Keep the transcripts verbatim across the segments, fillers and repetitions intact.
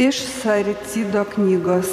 Iš Saricido knygos.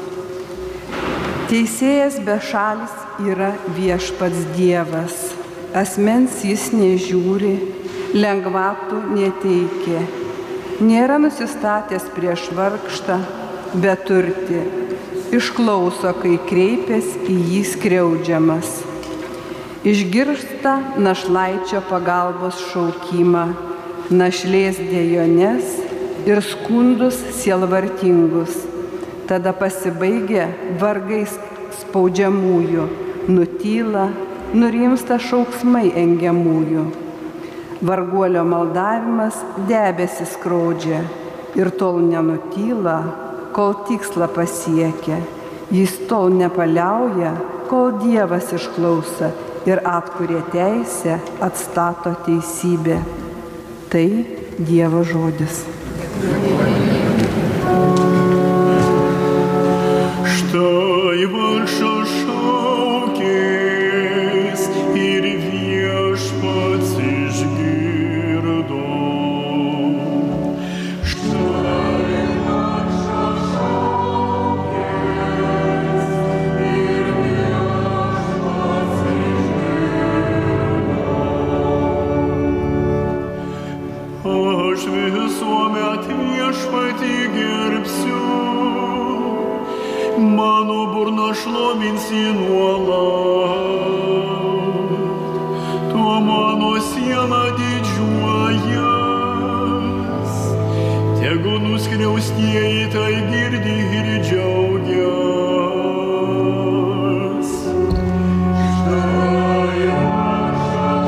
Teisėjas bešalis yra viešpats Dievas, asmens jis nežiūri, lengvatų neteikia, nėra nusistatęs prieš vargštą, beturtį, išklauso, kai kreipės į jį skriaudžiamas, išgirsta našlaičio pagalbos šaukimą, našlės dejones ir skundus sielvartingus. Tada pasibaigia vargais spaudžiamųjų, nutyla, nurimsta šauksmai engiamųjų. Varguolio maldavimas debesis skrodžia ir tol nenutyla, kol tikslą pasiekia. Jis tol nepaliauja, kol Dievas išklauso ir atkuria teisę, atstato teisybę. Tai Dievo žodis. Štai vargšas šaukės ir viešpats išgirdo. Štai vargšas šaukės ir viešpats išgirdo. Aš visuomet viešpatį gerbsiu, mano burna šlovins jį nuolat, tuo mano siela didžiuojas, tegu nuskriaustieji tai girdi ir džiaugias. Štai vargšas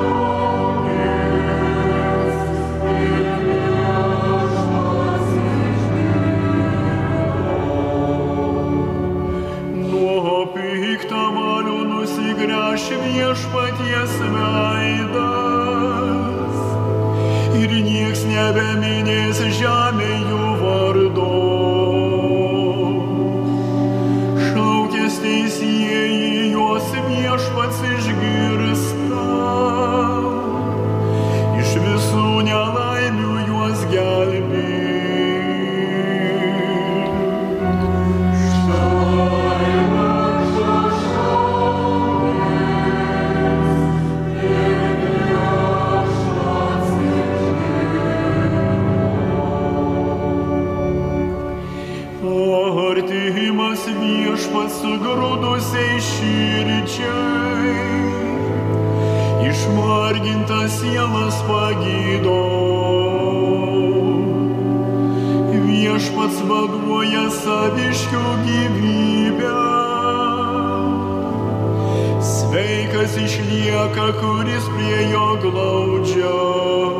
šaukės ir viešpats piktamalių nusigręš viešpaties veidas ir nieks nebeminės žemėje vardo. Šaukės teisieji, juos viešpats išgirsta, iš visų nelaimių juos gelbės. Artimas viešpats sugrūdusiai širdžiai, išmargintas sielas pagydo. Viešpats vaduoja saviškių gyvybę, sveikas išlieka, kuris prie jo glaudžias.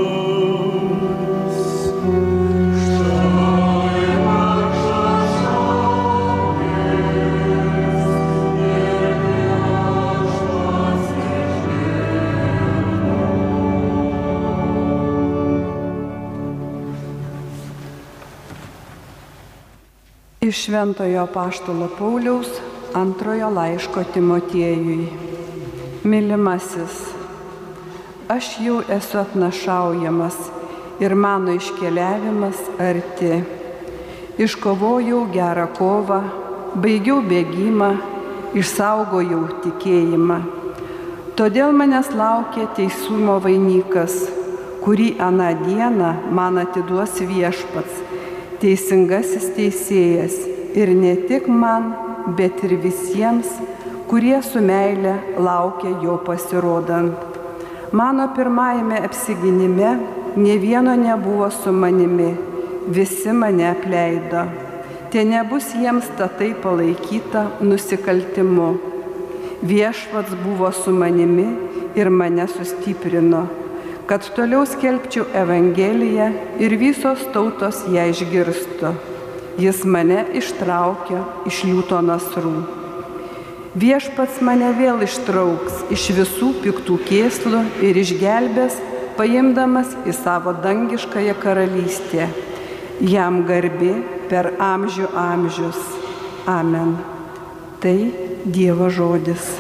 Iš Šventojo apaštalo Pauliaus antrojo laiško Timotiejui. Mylimasis, aš jau esu atnašaujamas ir mano iškeliavimas arti. Iškovojau gerą kovą, baigiau bėgimą, išsaugojau tikėjimą. Todėl manęs laukia teisumo vainikas, kurį aną dieną man atiduos viešpats, teisingasis teisėjas, ir ne tik man, bet ir visiems, kurie su meile laukia jo pasirodant. Mano pirmajame apsigynime nė vieno nebuvo su manimi, visi mane apleido. Te nebus jiems tatai palaikyta nusikaltimu. Viešpats buvo su manimi ir mane sustiprino, kad toliau skelbčiau Evangeliją ir visos tautos ją išgirstų. Jis mane ištraukė iš liūto nasrų. Viešpats mane vėl ištrauks iš visų piktų kėslų ir išgelbės, paimdamas į savo dangiškąją karalystę. Jam garbė per amžių amžius. Amen. Tai Dievo žodis.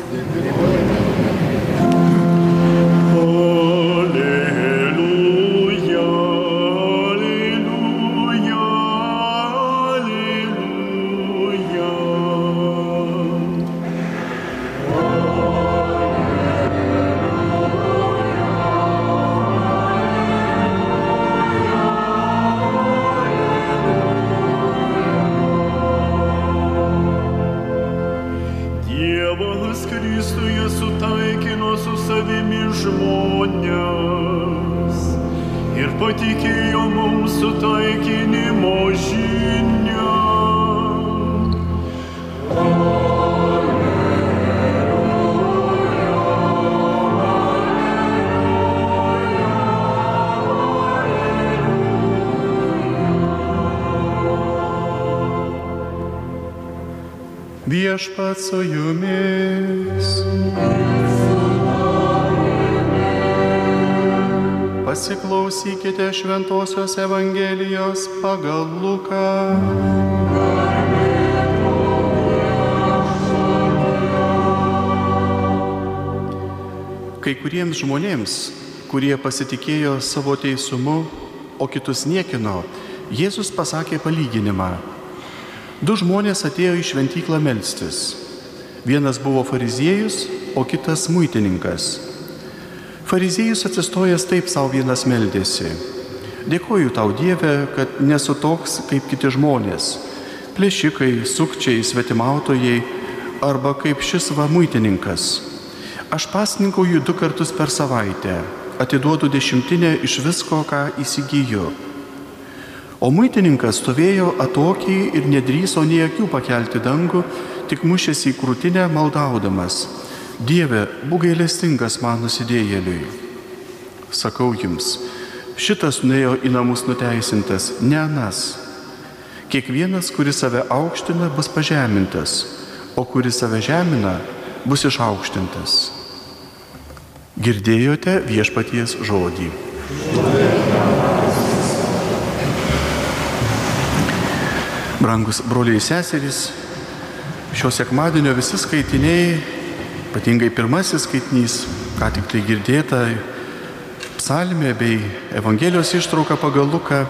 Alleluja, alleluja. žmonės ir patikėjo mums sutaikinimo žinią. Viešpats su jumis. Pasiklausykite Šventosios Evangelijos pagal Luką. Kai kuriems žmonėms, kurie pasitikėjo savo teisumu, o kitus niekino, Jėzus pasakė palyginimą. Du žmonės atėjo į šventyklą melstis. Vienas buvo fariziejus, o kitas muitininkas. Fariziejus atsistojęs taip savo vienas meldėsi. Dėkoju tau, Dieve, kad nesu toks kaip kiti žmonės, plėšikai, sukčiai, svetimautojai arba kaip šis va muitininkas. Aš pasninkauju du kartus per savaitę, atiduodu dešimtinę iš visko, ką įsigyju. O muitininkas stovėjo atokiai ir nedrįso nė akių pakelti dangų, tik mušėsi į krūtinę maldaudamas. Dieve, būk gailestingas man nusidėjėliui. Sakau jums, šitas nuėjo į namus nuteisintas, ne anas. Kiekvienas, kuris save aukština, bus pažemintas, o kuris save žemina, bus išaukštintas. Girdėjote viešpaties žodį. Brangus broliai seserys, šio sekmadienio visi skaitiniai, ypatingai pirmasis skaitinys, ką tik tai girdėta, psalmė bei Evangelijos ištrauka pagal Luką,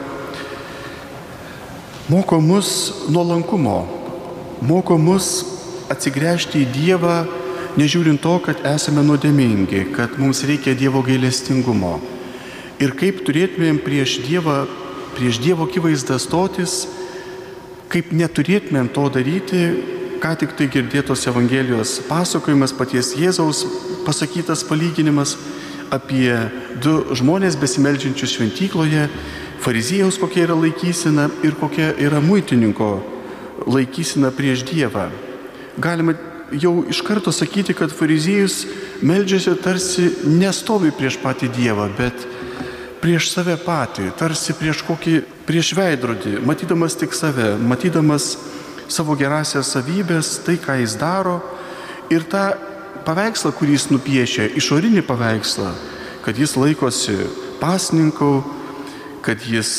moko mus nuolankumo, moko mus atsigręžti į Dievą, nežiūrint to, kad esame nuodėmingi, kad mums reikia Dievo gailestingumo. Ir kaip turėtumėm prieš Dievą, prieš Dievo akivaizdą stotis, kaip neturėtumėm to daryti, ką tik tai girdėtos Evangelijos pasakojimas, paties Jėzaus pasakytas palyginimas apie du žmonės besimeldžiančius šventykloje, fariziejaus kokia yra laikysena ir kokia yra muitininko laikysena prieš Dievą. Galima jau iš karto sakyti, kad fariziejus meldžiasi tarsi nestovi prieš patį Dievą, bet prieš save patį, tarsi prieš kokį, prieš veidrodį, matydamas tik save, matydamas savo gerąsias savybės, tai, ką jis daro, ir tą paveikslą, kurį jis nupiešia, išorinį paveikslą, kad jis laikosi pasninkų, kad jis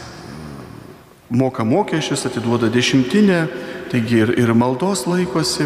moka mokesčius, atiduoda dešimtinę, taigi ir, ir maldos laikosi,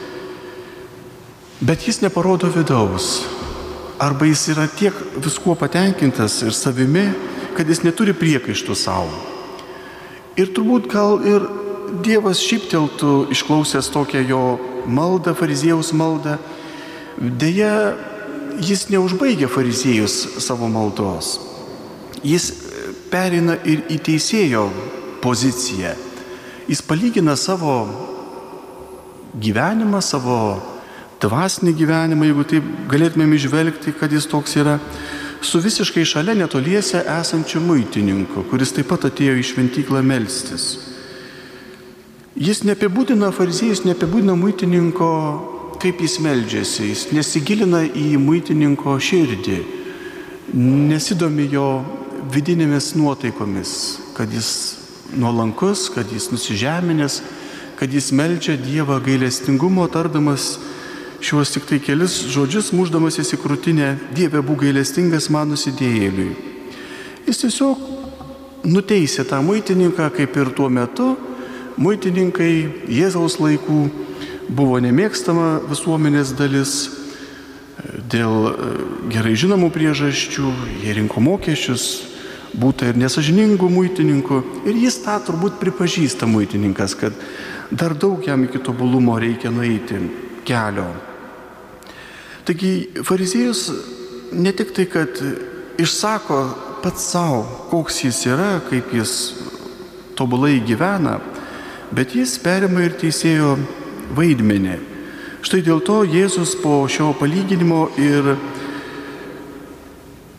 bet jis neparodo vidaus. Arba jis yra tiek viskuo patenkintas ir savimi, kad jis neturi priekaištų savo. Ir turbūt gal ir Dievas šypteltų išklausęs tokią jo maldą, fariziejaus maldą. Deja, jis neužbaigia fariziejus savo maldos. Jis pereina ir į teisėjo poziciją. Jis palygina savo gyvenimą, savo dvasinį gyvenimą, jeigu taip galėtumėm išvelgti, kad jis toks yra, su visiškai šalia netoliese esančiu muitininku, kuris taip pat atėjo į šventyklą melstis. Jis neapibūdina, fariziejus neapibūdina muitininko, kaip jis meldžiasi, jis nesigilina į muitininko širdį, nesidomi jo vidinėmis nuotaikomis, kad jis nuolankus, kad jis nusižeminęs, kad jis meldžia Dievą gailestingumo, tardamas šiuos tik tai kelis žodžius, mušdamasis į krūtinę, Dieve, būk gailestingas man nusidėjėliui. Jis tiesiog nuteisė tą muitininką, kaip ir tuo metu. Muitininkai Jėzaus laikų buvo nemėgstama visuomenės dalis dėl gerai žinomų priežasčių, jie rinko mokesčius, būta ir nesažiningų muitininkų, ir jis tą turbūt pripažįsta muitininkas, kad dar daug jam iki tobulumo reikia nueiti kelio. Taigi fariziejus ne tik tai, kad išsako pats savo, koks jis yra, kaip jis tobulai gyvena, bet jis perima ir teisėjo vaidmenį. Štai dėl to Jėzus po šio palyginimo ir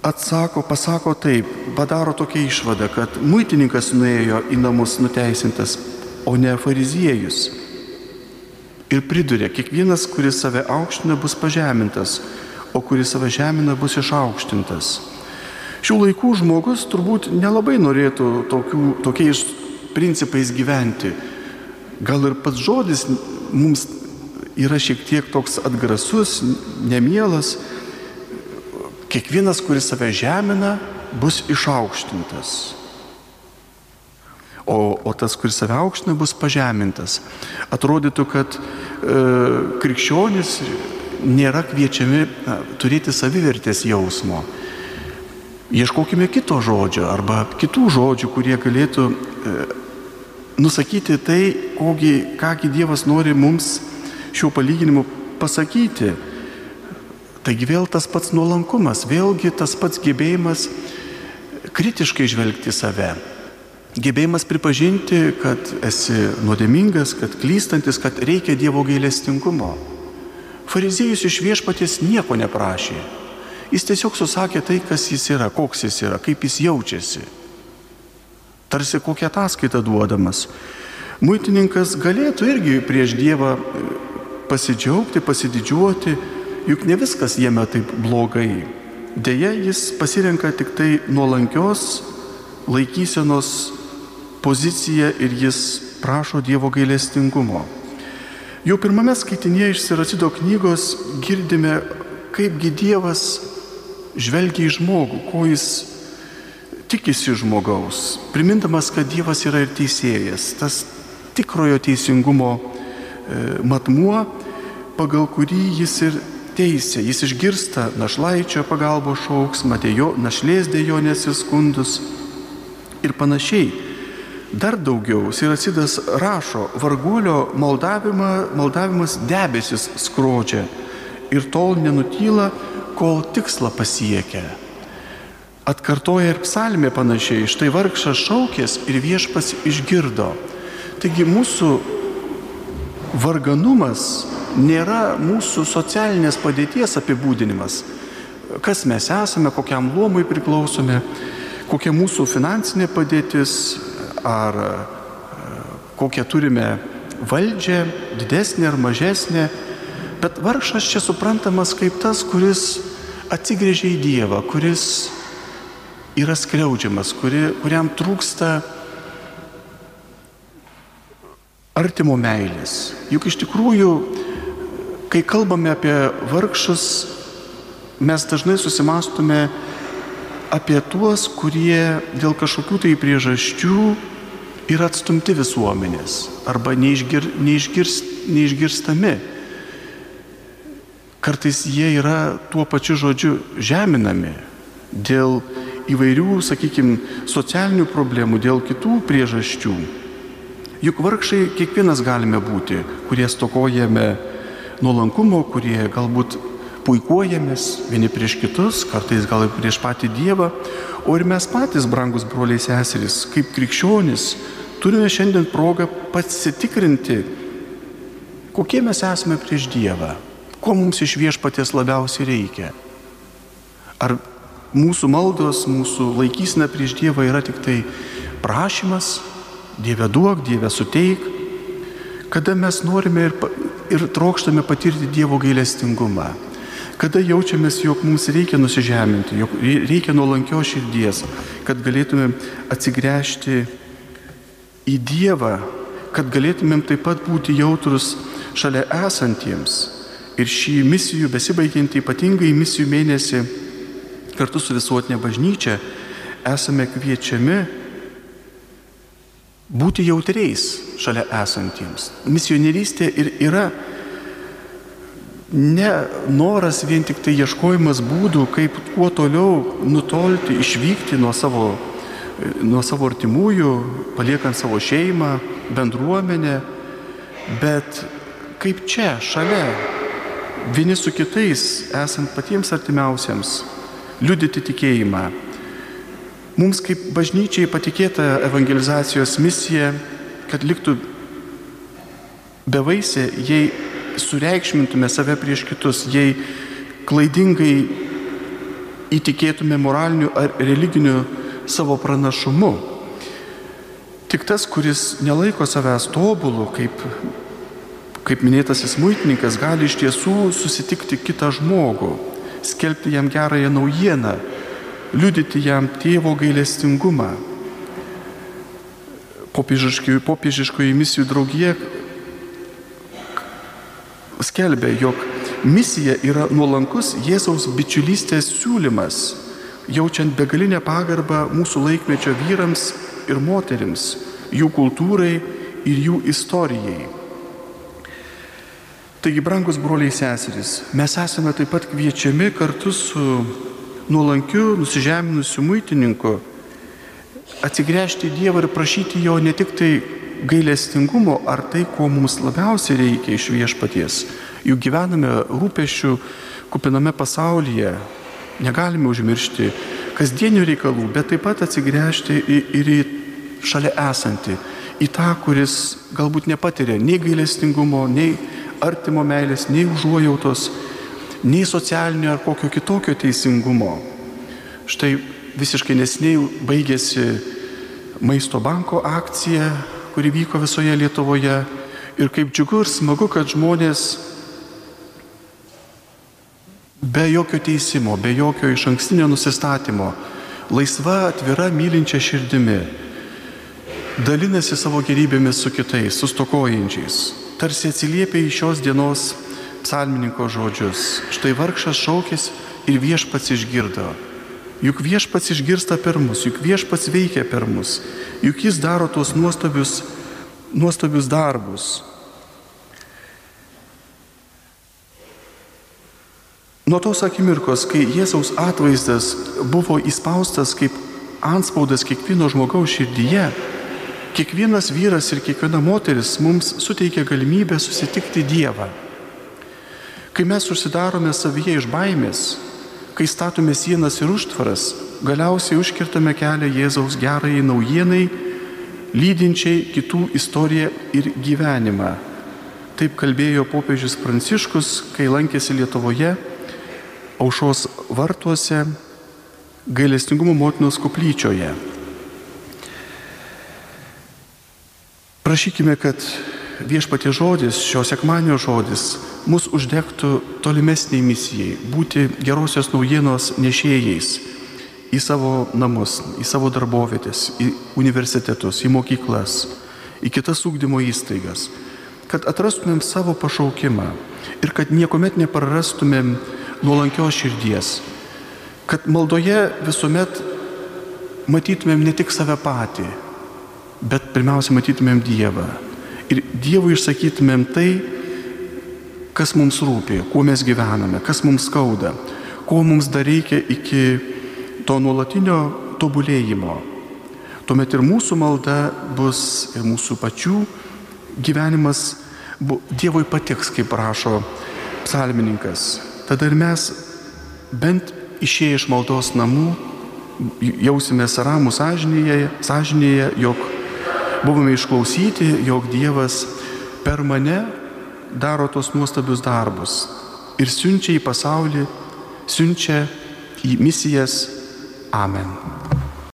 atsako, pasako taip, padaro tokią išvadą, kad muitininkas nuėjo į namus nuteisintas, o ne fariziejus. Ir priduria, kiekvienas, kuris save aukština, bus pažemintas, o kuris save žemina, bus išaukštintas. Šių laikų žmogus turbūt nelabai norėtų tokių, tokiais principais gyventi. Gal ir pats žodis mums yra šiek tiek toks atgrasus, nemielas. Kiekvienas, kuris save žemina, bus išaukštintas. O, o tas, kuris save aukština, bus pažemintas. Atrodytų, kad e, krikščionys nėra kviečiami na, turėti savivertės jausmo. Ieškokime kito žodžio arba kitų žodžių, kurie galėtų e, nusakyti tai, kogi, kągi Dievas nori mums šiuo palyginimu pasakyti. Taigi vėl tas pats nuolankumas, vėlgi tas pats gebėjimas kritiškai žvelgti save. Gebėjimas pripažinti, kad esi nuodėmingas, kad klystantis, kad reikia Dievo gailestingumo. Fariziejus iš Viešpaties nieko neprašė. Jis tiesiog susakė tai, kas jis yra, koks jis yra, kaip jis jaučiasi. Tarsi kokią ataskaitą duodamas. Muitininkas galėtų irgi prieš Dievą pasidžiaugti, pasididžiuoti, juk ne viskas jame taip blogai. Deja, jis pasirenka tik tai nuolankios laikysenos poziciją ir jis prašo Dievo gailestingumo. Jau pirmame skaitinėje iš Siracido knygos girdime, kaipgi Dievas žvelgia į žmogų, ko jis tikisi žmogaus, primindamas, kad Dievas yra ir teisėjas, tas tikrojo teisingumo matmuo, pagal kurį jis ir teisė. Jis išgirsta našlaičio pagalbos šauksmą, našlės dejonės ir skundus ir panašiai. Dar daugiau, Siracidas rašo, varguolio maldavimas debesis skrodžia ir tol nenutyla, kol tikslą pasiekia. Atkartoja ir psalmė panašiai, štai vargšas šaukės ir Viešpats išgirdo. Taigi mūsų varganumas nėra mūsų socialinės padėties apibūdinimas. Kas mes esame, kokiam luomui priklausome, kokia mūsų finansinė padėtis, ar kokią turime valdžią, didesnė ar mažesnė. Bet vargšas čia suprantamas kaip tas, kuris atsigrėžia į Dievą, kuris yra skriaudžiamas, kuri, kuriam trūksta artimo meilės. Juk iš tikrųjų, kai kalbame apie vargšus, mes dažnai susimąstume apie tuos, kurie dėl kažkokių tai priežasčių yra atstumti visuomenės arba neišgir, neišgirs, neišgirstami. Kartais jie yra tuo pačiu žodžiu žeminami dėl įvairių, sakykime, socialinių problemų, dėl kitų priežasčių. Juk vargšai kiekvienas galime būti, kurie stokojame nuolankumo, kurie galbūt puikuojamės vieni prieš kitus, kartais gal ir prieš patį Dievą, o ir mes patys, brangus broliai seserys, kaip krikščionys, turime šiandien progą pasitikrinti, kokie mes esame prieš Dievą, ko mums iš Viešpaties labiausiai reikia. Ar mūsų maldos, mūsų laikysena prieš Dievą yra tik tai prašymas, Dieve duok, Dieve suteik, kada mes norime ir, ir trokštame patirti Dievo gailestingumą. Kada jaučiamės, jog mums reikia nusižeminti, jog reikia nuolankios širdies, kad galėtumėm atsigręžti į Dievą, kad galėtumėm taip pat būti jautrus šalia esantiems. Ir šį misijų besibaigiantį, ypatingai misijų mėnesį, kartu su visuotinė bažnyčia, esame kviečiami būti jautriais šalia esantiems. Misionierystė ir yra ne noras vien tik tai ieškojimas būdų, kaip kuo toliau nutolti, išvykti nuo savo, nuo savo artimųjų, paliekant savo šeimą, bendruomenę, bet kaip čia, šalia, vieni su kitais, esant patiems artimiausiems, liudyti tikėjimą. Mums kaip bažnyčiai patikėta evangelizacijos misija, kad liktų bevaisė, jei sureikšmintume save prieš kitus, jei klaidingai įtikėtume moraliniu ar religiniu savo pranašumu. Tik tas, kuris nelaiko savęs tobulu, kaip, kaip minėtasis muitininkas, gali iš tiesų susitikti kitą žmogų, skelbti jam gerąją naujieną, liudyti jam tėvo gailestingumą. Popiežiškoji misijų draugija skelbia, jog misija yra nuolankus Jėzaus bičiulystės siūlymas, jaučiant begalinę pagarbą mūsų laikmečio vyrams ir moterims, jų kultūrai ir jų istorijai. Taigi, brangus broliai seserys, mes esame taip pat kviečiami kartu su nuolankiu, nusižeminusiu muitininku atsigręžti į Dievą ir prašyti jo ne tik tai gailestingumo ar tai, ko mums labiausiai reikia iš viešpaties. Juk gyvename rūpesčių kupiname pasaulyje, negalime užmiršti kasdienių reikalų, bet taip pat atsigręžti ir į šalia esantį, į tą, kuris galbūt nepatiria nei gailestingumo, nei artimo meilės, nei užuojautos, nei socialinio ar kokio kitokio teisingumo. Štai visiškai neseniai baigėsi Maisto banko akcija, kuri vyko visoje Lietuvoje. Ir kaip džiugu ir smagu, kad žmonės be jokio teisimo, be jokio išankstinio nusistatymo, laisva, atvira, mylinčia širdimi, dalinasi savo gerybėmis su kitais, su stokojančiais. Tarsi atsiliepia į šios dienos psalmininko žodžius. Štai vargšas šaukės ir viešpats išgirdo. Juk viešpats išgirsta per mus, juk viešpats veikia per mus, juk jis daro tuos nuostabius, nuostabius darbus. Nuo tos akimirkos, kai Jėzaus atvaizdas buvo įspaustas kaip antspaudas kiekvieno žmogaus širdyje, kiekvienas vyras ir kiekviena moteris mums suteikia galimybę susitikti Dievą. Kai mes užsidarome savyje iš baimės, kai statome sienas ir užtvaras, galiausiai užkirtame kelią Jėzaus gerajai naujienai, lydinčiai kitų istoriją ir gyvenimą. Taip kalbėjo popiežius Pranciškus, kai lankėsi Lietuvoje, Aušros vartuose, gailestingumo motinos koplyčioje. Prašykime, kad viešpaties žodis, šio sekmadienio žodis, mus uždegtų tolimesniai misijai, būti gerosios naujienos nešėjais į savo namus, į savo darbovietės, į universitetus, į mokyklas, į kitas ugdymo įstaigas, kad atrastumėm savo pašaukimą ir kad niekuomet neprarastumėm nuolankios širdies, kad maldoje visuomet matytumėm ne tik save patį, bet pirmiausia matytumėm Dievą ir Dievui išsakytumėm tai, kas mums rūpi, kuo mes gyvename, kas mums skauda, ko mums dar reikia iki to nuolatinio tobulėjimo. Tuomet ir mūsų malda bus, ir mūsų pačių gyvenimas Dievui patiks, kaip rašo psalmininkas. Tada ir mes, bent išėję iš maldos namų, jausimės ramų sąžinėje, sąžinėje, jog buvome išklausyti, jog Dievas per mane daro tos nuostabius darbus ir siunčia į pasaulį, siunčia į misijas. Amen.